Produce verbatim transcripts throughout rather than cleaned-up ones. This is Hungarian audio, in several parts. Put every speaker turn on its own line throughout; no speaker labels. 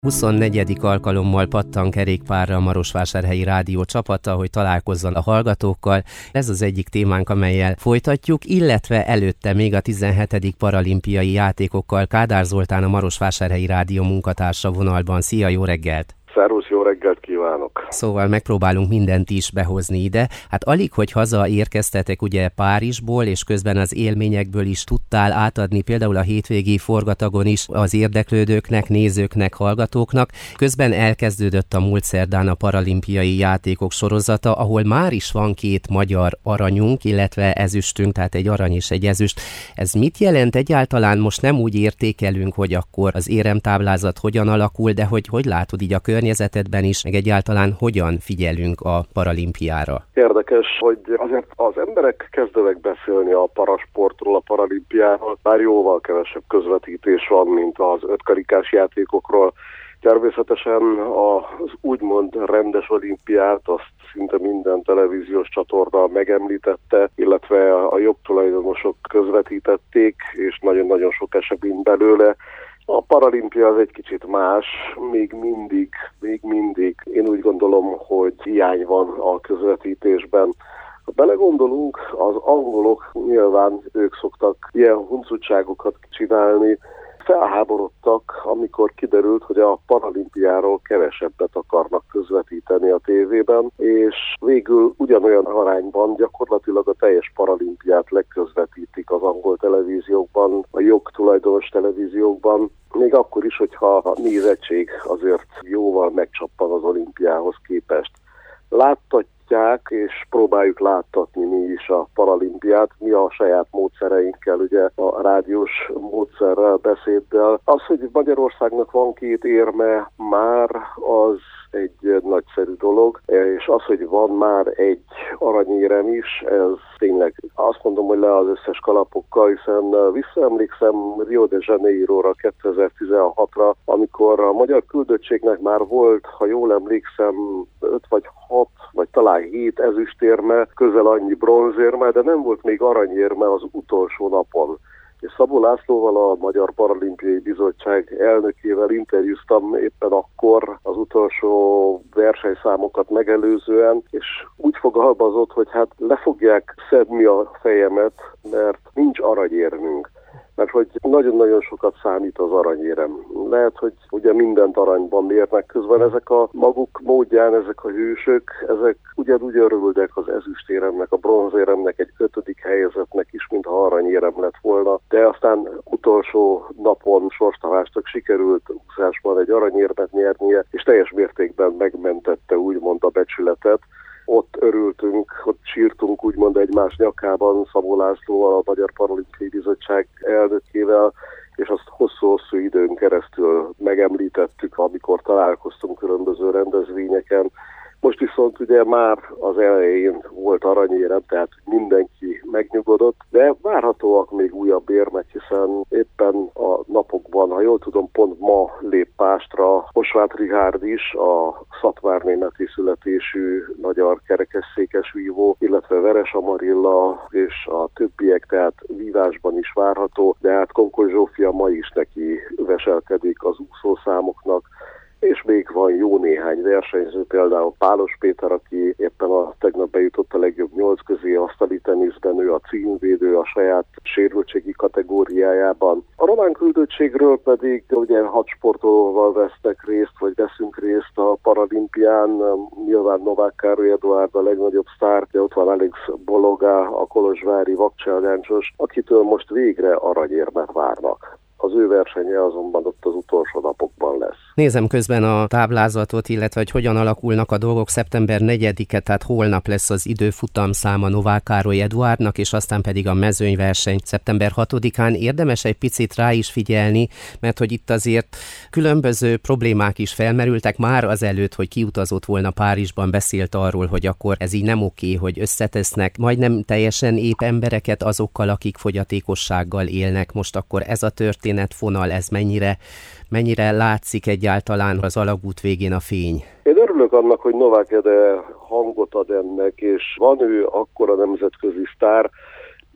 huszonnegyedik alkalommal pattan kerékpárra a Marosvásárhelyi Rádió csapata, hogy találkozzon a hallgatókkal. Ez az egyik témánk, amellyel folytatjuk, illetve előtte még a tizenhetedik paralimpiai játékokkal Kádár Zoltán, a Marosvásárhelyi Rádió munkatársa vonalban. Szia, jó reggelt!
Szervusz, jó reggelt kívánok!
Szóval megpróbálunk mindent is behozni ide. Hát alig, hogy haza érkeztetek ugye Párizsból, és közben az élményekből is tudtál átadni például a hétvégi forgatagon is az érdeklődőknek, nézőknek, hallgatóknak. Közben elkezdődött a múlt szerdán a paralimpiai játékok sorozata, ahol már is van két magyar aranyunk, illetve ezüstünk, tehát egy arany és egy ezüst. Ez mit jelent egyáltalán? Most nem úgy értékelünk, hogy akkor az éremtáblázat hogyan alakul, de hogy hogy látod így a környezetedben is, meg egyáltalán hogyan figyelünk a paralimpiára?
Érdekes, hogy azért az emberek kezdenek beszélni a parasportról, a paralimpiáról, bár jóval kevesebb közvetítés van, mint az ötkarikás játékokról. Természetesen az úgymond rendes olimpiát azt szinte minden televíziós csatorna megemlítette, illetve a jogtulajdonosok közvetítették, és nagyon-nagyon sok esemény belőle. A paralimpia az egy kicsit más, még mindig, még mindig. Én úgy gondolom, hogy hiány van a közvetítésben. Ha belegondolunk, az angolok nyilván ők szoktak ilyen huncutságokat csinálni, felháborodtak, amikor kiderült, hogy a paralimpiáról kevesebbet akarnak közvetíteni a tévében, és végül ugyanolyan arányban gyakorlatilag a teljes paralimpiát legközvetítik az angol televíziókban, a jogtulajdonos televíziókban, még akkor is, hogyha a nézettség azért jóval megcsappan az olimpiához képest. Láttatják, és próbáljuk láttatni mi is a paralimpiát, mi a saját módszereinkkel, ugye a rádiós módszerrel, beszéddel. Az, hogy Magyarországnak van két érme már, az egy nagyszerű dolog, és az, hogy van már egy aranyérem is, ez tényleg azt mondom, hogy le az összes kalapokkal, hiszen visszaemlékszem Rio de Janeiróra kétezer-tizenhatra, amikor a magyar küldöttségnek már volt, ha jól emlékszem, öt vagy hat, vagy talán hét ezüstérme, közel annyi bronzérme, de nem volt még aranyérme az utolsó napon. És Szabó Lászlóval, a Magyar Paralimpiai Bizottság elnökével interjúztam éppen akkor az utolsó versenyszámokat megelőzően, és úgy fogalmazott, hogy hát le fogják szedni a fejemet, mert nincs aranyérmünk. Mert hogy nagyon-nagyon sokat számít az aranyérem. Lehet, hogy ugye mindent aranyban mérnek, közben ezek a maguk módján, ezek a hősök, ezek ugyanúgy örülnek az ezüstéremnek, a bronzéremnek, egy ötödik helyezetnek is, mintha aranyérem lett volna. De aztán utolsó napon sorstavásnak sikerült úszásban egy aranyérmet nyernie, és teljes mértékben megmentette úgymond a becsületet. Ott örültünk, ott sírtunk úgymond egymás nyakában Szabó Lászlóval, a Magyar Paralimpiai Bizottság elnökével, és azt hosszú-hosszú időn keresztül megemlítettük, amikor találkoztunk különböző rendezvényeken. Most viszont ugye már az elején volt aranyérem, tehát mindenki megnyugodott, de várhatóak még újabb érmek, hiszen éppen a napokban, ha jól tudom, pont ma lép pástra Osváth Richárd is, a szatvárnémeti születésű magyar kerekesszékes vívó, illetve Veres Amarilla és a többiek, tehát vívásban is várható, de hát Konkoly Zsófia ma is neki veselkedik az úszószámoknak, és még van jó néhány versenyző, például Pálos Péter, aki éppen a tegnap bejutott a legjobb nyolc közé asztali teniszben, ő a címvédő a saját sérültségi kategóriájában. A román küldöttségről pedig ugye hat sportolóval vesznek részt, vagy veszünk részt a paralimpián, nyilván Novák Károly Eduárd a legnagyobb sztár, de ott van Alex Bologa, a kolozsvári vakcselgáncsos, akitől most végre aranyérmet várnak. Az ő versenye azonban ott az utolsó napokban lesz.
Nézem közben a táblázatot, illetve hogy hogyan alakulnak a dolgok. Szeptember negyedike, tehát holnap lesz az időfutam száma Novák Károly Eduárdnak, és aztán pedig a mezőnyverseny szeptember hatodikán. Érdemes egy picit rá is figyelni, mert hogy itt azért különböző problémák is felmerültek már azelőtt, hogy kiutazott volna Párizsban, beszélt arról, hogy akkor ez így nem oké, hogy összetesznek majdnem teljesen épp embereket azokkal, akik fogyatékossággal élnek. Most akkor ez a történetfonal, ez mennyire, mennyire látszik egyáltalán az alagút végén a fény?
Én örülök annak, hogy Novák Ede hangot ad ennek, és van ő akkora nemzetközi sztár,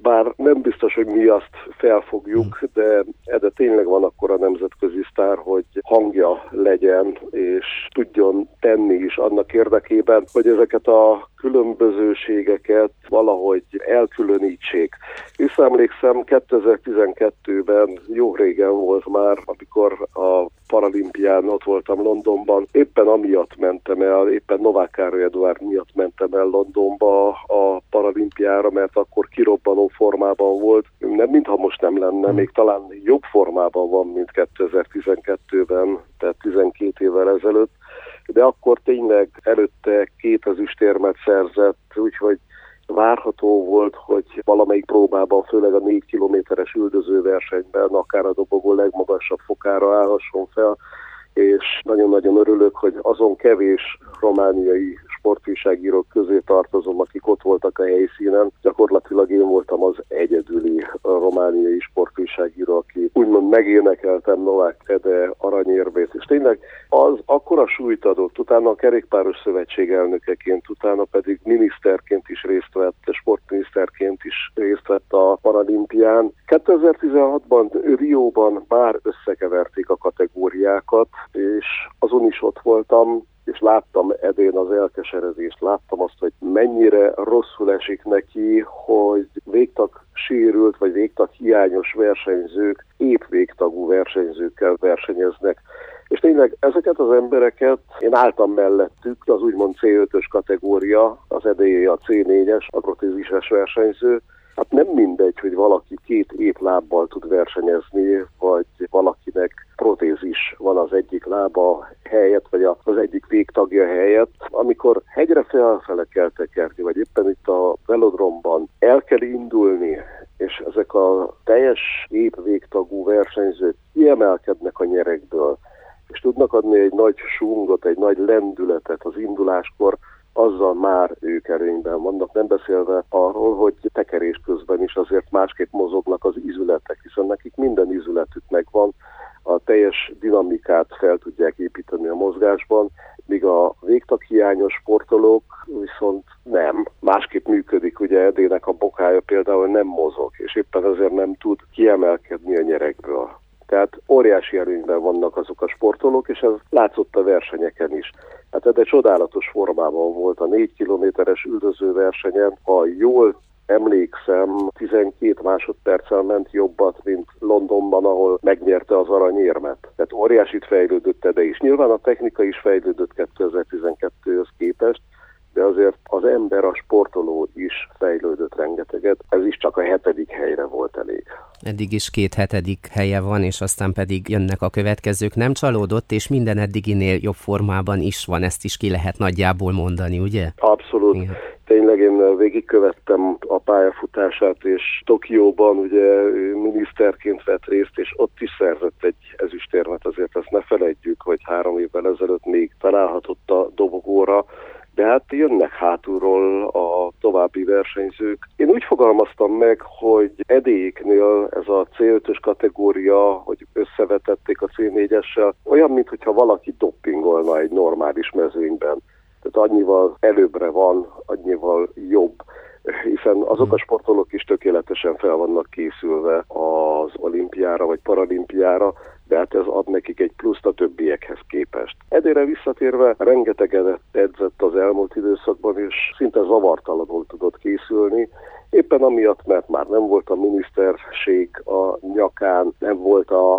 bár nem biztos, hogy mi azt felfogjuk, de, de tényleg van akkor a nemzetközi sztár, hogy hangja legyen, és tudjon tenni is annak érdekében, hogy ezeket a különbözőségeket valahogy elkülönítsék. Visszaemlékszem, kétezer-tizenkettőben jó régen volt már, amikor a paralimpián ott voltam Londonban, éppen amiatt mentem el, éppen Novák Károly Eduárd miatt mentem el Londonba a paralimpiára, mert akkor kirobbanó formában volt. Nem, mintha most nem lenne, még talán jobb formában van, mint kétezer-tizenkettőben, tehát tizenkét évvel ezelőtt, de akkor tényleg előtte két ezüstérmet szerzett, úgyhogy várható volt, hogy valamelyik próbában, főleg a négy kilométeres üldözőversenyben, akár a dobogó legmagasabb fokára állhasson fel, és nagyon-nagyon örülök, hogy azon kevés romániai sportújságírók közé tartozom, akik ott voltak a helyszínen. Gyakorlatilag én voltam az egyedüli romániai sportújságíró, aki úgymond megénekeltem Novák Ede aranyérmét. És tényleg az akkora súlyt adott, utána a kerékpáros szövetség elnökeként, utána pedig miniszterként is részt vett, sportminiszterként is részt vett a paralimpián. kétezer-tizenhatban Rióban már összekeverték a kategóriákat, és azon is ott voltam, és láttam Edén az elkeseredést, láttam azt, hogy mennyire rosszul esik neki, hogy végtag sérült, vagy végtag hiányos versenyzők épp végtagú versenyzőkkel versenyeznek. És tényleg ezeket az embereket, én álltam mellettük, az úgymond cé ötös kategória, az Edéjé a cé négyes, a protézises versenyző. Hát nem mindegy, hogy valaki két étlábbal tud versenyezni, vagy valakinek protézis van az egyik lába helyett, vagy az egyik végtagja helyett. Amikor hegyre felfele kell tekerni, vagy éppen itt a velodromban el kell indulni, és ezek a teljes épp végtagú versenyzők kiemelkednek a nyerekből, és tudnak adni egy nagy súngot, egy nagy lendületet az induláskor, azzal már ők erőnyben vannak, nem beszélve arról, hogy tekerés közben is azért másképp mozognak az izületek, hiszen nekik minden izületük megvan, a teljes dinamikát fel tudják építeni a mozgásban, míg a végtaghiányos sportolók viszont nem. Másképp működik, ugye Edének a bokája például nem mozog, és éppen ezért nem tud kiemelkedni a nyerekből. Tehát óriási előnyben vannak azok a sportolók, és ez látszott a versenyeken is. Hát de csodálatos formában volt a négy kilométeres üldözőversenyen. Ha jól emlékszem, tizenkét másodperccel ment jobbat, mint Londonban, ahol megnyerte az aranyérmet. Tehát óriásit fejlődött Ede is. Nyilván a technika is fejlődött kétezer-tizenkettőhöz képest, de azért az ember, a sportoló is fejlődött rengeteget. Ez is csak a hetedik helyre volt elég.
Eddig is két hetedik helye van, és aztán pedig jönnek a következők. Nem csalódott, és minden eddiginél jobb formában is van, ezt is ki lehet nagyjából mondani, ugye?
Abszolút. Igen. Tényleg én végigkövettem a pályafutását, és Tokióban ugye miniszterként vett részt, és ott is szerzett egy ezüstérmet, azért ezt ne felejtjük, hogy három évvel ezelőtt még találhatott a dobogóra, de hát jönnek hátulról a további versenyzők. Én úgy fogalmaztam meg, hogy Edéjéknél ez a cé ötös kategória, hogy összevetették a cé négyessel, olyan, mintha valaki doppingolna egy normális mezőnyben. Tehát annyival előbbre van, annyival jobb, hiszen azok a sportolók is tökéletesen fel vannak készülve az olimpiára vagy paralimpiára, de hát ez ad nekik egy pluszt a többiekhez képest. Edére visszatérve rengeteget edzett az elmúlt időszakban, és szinte zavartalanul tudott készülni, éppen amiatt, mert már nem volt a miniszterség a nyakán, nem volt a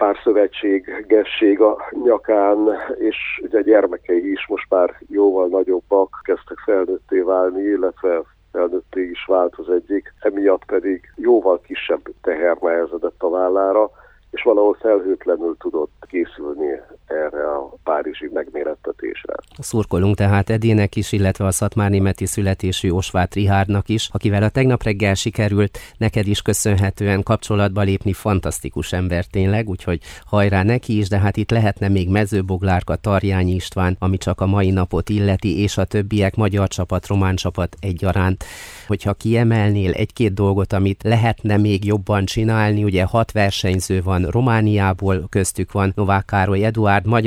kerékpárszövetségesség a nyakán, és ugye a gyermekei is most már jóval nagyobbak, kezdtek felnőtté válni, illetve felnőtté is vált az egyik, emiatt pedig jóval kisebb teher nehezedett a vállára, és valahol felhőtlenül tudott készülni erre a párizsi megmérettetésre.
Szurkolunk tehát Edének is, illetve a szatmárnémeti születésű Osváth Richárdnak is, akivel a tegnap reggel sikerült neked is köszönhetően kapcsolatba lépni, fantasztikus ember tényleg, úgyhogy hajrá neki is, de hát itt lehetne még Mezőboglárka, Tarjányi István, ami csak a mai napot illeti, és a többiek, magyar csapat, román csapat egyaránt. Hogyha kiemelnél egy-két dolgot, amit lehetne még jobban csinálni, ugye hat versenyző van Romániából, köztük van Novák Károly Eduárd, Magyarországon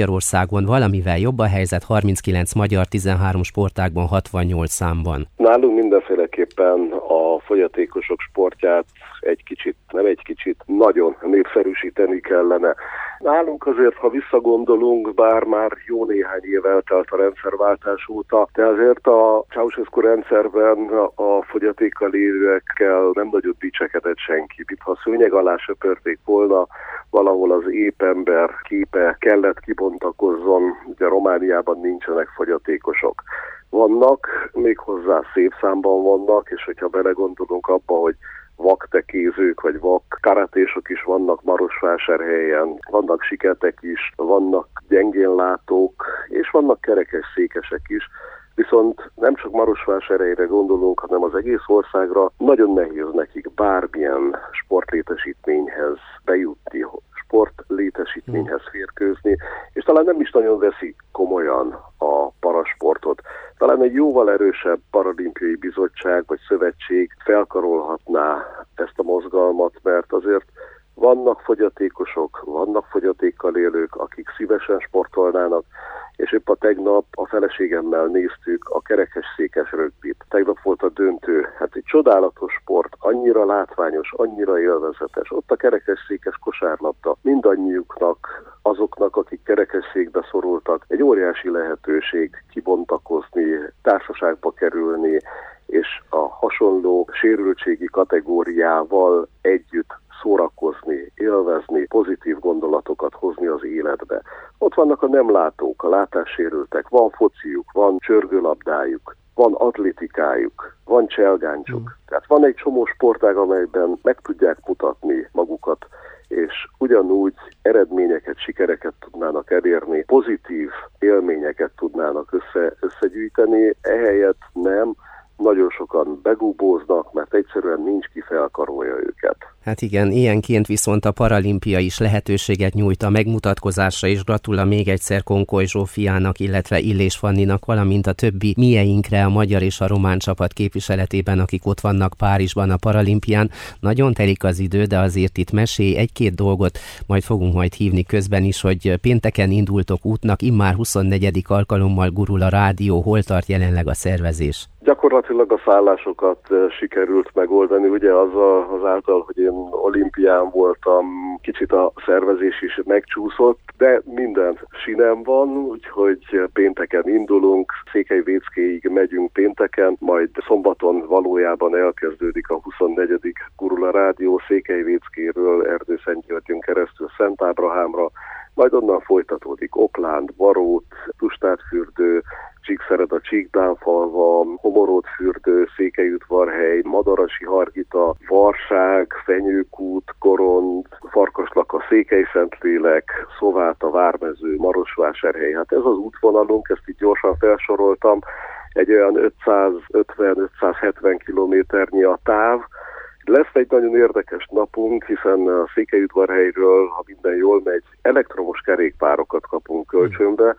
világon valamivel jobb a helyzet, harminckilenc magyar, tizenhárom sportágban, hatvannyolc számban.
Nálunk mindenféleképpen a fogyatékosok sportját egy kicsit, nem egy kicsit, nagyon népszerűsíteni kellene. Nálunk azért, ha visszagondolunk, bár már jó néhány év eltelt a rendszerváltás óta, de azért a Ceausescu rendszerben a fogyatékkal élőekkel nem nagyot dicsekedett senki. Itt ha szőnyeg alá söpörték volna, valahol az ép ember képe kellett kibontakozzon, ugye Romániában nincsenek fogyatékosok. Vannak, méghozzá szép számban vannak, és hogyha belegondolunk abba, hogy vaktekézők vagy vak karatésok is vannak Marosvásárhelyen, vannak siketek is, vannak gyengénlátók, és vannak kerekesszékesek is, viszont nem csak Marosvásárhelyre gondolunk, hanem az egész országra nagyon nehéz nekik bármilyen sportlétesítményhez bejutni, sportlétesítményhez férkőzni, és talán nem is nagyon veszi komolyan a parasportot. Talán egy jóval erősebb paralimpiai bizottság vagy szövetség felkarolhatná ezt a mozgalmat, mert azért vannak fogyatékosok, vannak fogyatékkal élők, akik szívesen sportolnának, és épp a tegnap a feleségemmel néztük a kerekesszékes rögbit. Tegnap volt a döntő. Hát egy csodálatos sport, annyira látványos, annyira élvezetes. Ott a kerekesszékes kosárlabda mindannyiuknak, azoknak, akik kerekesszékbe szorultak, egy óriási lehetőség kibontakozni, társaságba kerülni, és a hasonló sérültségi kategóriával együtt szórakozni, élvezni, pozitív gondolatokat hozni az életbe. Ott vannak a nem látók, a látássérültek, van fociuk, van csörgőlabdájuk, van atlétikájuk, van cselgáncsuk. Mm. Tehát van egy csomó sportág, amelyben meg tudják mutatni magukat, és ugyanúgy eredményeket, sikereket tudnának elérni, pozitív élményeket tudnának össze, összegyűjteni, ehelyett nem. Nagyon sokan begúbóznak, mert egyszerűen nincs ki felkarolja őket.
Hát igen, ilyenként viszont a paralimpia is lehetőséget nyújt a megmutatkozásra, és gratulál még egyszer Konkoly Zsófiának, illetve Illés Fanninak, valamint a többi mieinkre a magyar és a román csapat képviseletében, akik ott vannak Párizsban a paralimpián. Nagyon telik az idő, de azért itt mesélj egy-két dolgot, majd fogunk majd hívni közben is, hogy pénteken indultok útnak, immár huszonnegyedik alkalommal gurul a rádió, hol tart jelenleg a szervezés?
Gyakorlatilag a szállásokat sikerült megoldani, ugye az a, azáltal, hogy én olimpián voltam, kicsit a szervezés is megcsúszott, de minden sinem van, úgyhogy pénteken indulunk, Székelyvéckéig megyünk pénteken, majd szombaton valójában elkezdődik a huszonnegyedik gurul a rádió Székelyvéckéről Erdőszentgyörgyön keresztül Szent Ábrahámra, majd onnan folytatódik Oplánd, Barót, Tustátfürdő, Csíkszereda, Csíkdánfalva, Homoródfürdő, Székelyudvarhely, Madarasi Hargita, Varság, Fenyőkút, Korond, Farkaslaka, Székelyszentlélek, Szováta, Vármező, Marosvásárhely. Hát ez az útvonalunk, ezt itt gyorsan felsoroltam, egy olyan ötszázötven-ötszázhetven kilométernyi a táv. Lesz egy nagyon érdekes napunk, hiszen a Székelyudvarhelyről, ha minden jól megy, elektromos kerékpárokat kapunk kölcsönbe,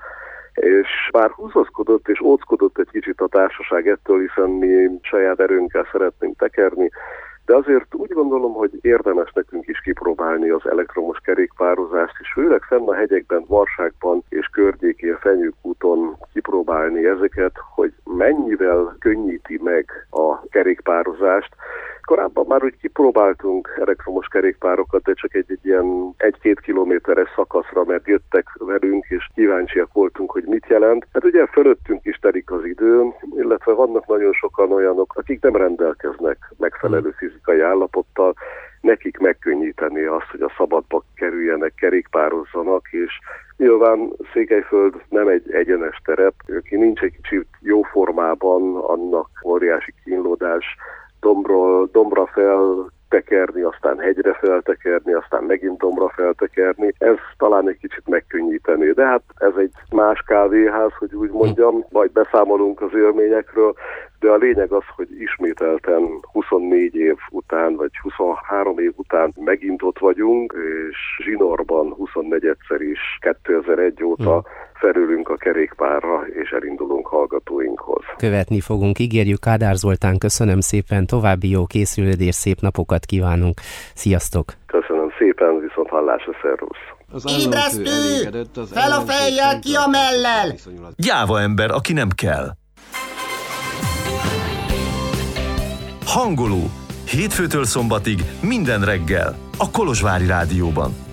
és bár húzózkodott és óckodott egy kicsit a társaság ettől, hiszen mi saját erőnkkel szeretnénk tekerni, de azért úgy gondolom, hogy érdemes nekünk is kipróbálni az elektromos kerékpározást, és főleg fenn a hegyekben, Varságban és környékén, Fenyőkúton kipróbálni ezeket, hogy mennyivel könnyíti meg a kerékpározást. Korábban már úgy kipróbáltunk elektromos kerékpárokat, de csak egy, egy ilyen egy-két kilométeres szakaszra, mert jöttek velünk, és kíváncsiak voltunk, hogy mit jelent. Hát ugye fölöttünk is telik az idő, illetve vannak nagyon sokan olyanok, akik nem rendelkeznek megfelelő fizikai állapottal, nekik megkönnyíteni azt, hogy a szabadba kerüljenek, kerékpározzanak, és nyilván Székelyföld nem egy egyenes terep, aki nincs egy kicsit jó formában, annak óriási kínlódás, dombról, dombra feltekerni, aztán hegyre feltekerni, aztán megint dombra feltekerni. Ez talán egy kicsit megkönnyíteni, de hát ez egy más kávéház, hogy úgy mondjam, majd beszámolunk az élményekről, de a lényeg az, hogy ismételten huszonnégy év után, vagy huszonhárom év után megint ott vagyunk, és zsinórban huszonnegyedszer is kétezer-egy óta felülünk a kerékpárra, és elindulunk hallgatóinkhoz.
Követni fogunk, ígérjük. Kádár Zoltán, köszönöm szépen, további jó készülődés, szép napokat kívánunk. Sziasztok!
Köszönöm szépen, viszont hallásra, szervusz!
Ébresztő! Fel a fejjel, ki a mellel!
Gyáva ember, aki nem kell. Hangoló. Hétfőtől szombatig minden reggel a Kolozsvári Rádióban.